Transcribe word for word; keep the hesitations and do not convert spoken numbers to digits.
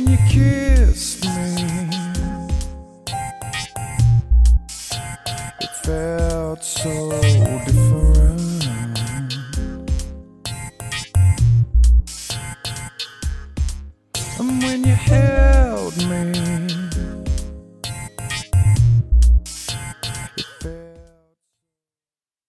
when you kissed me, it felt so different. And when you held me,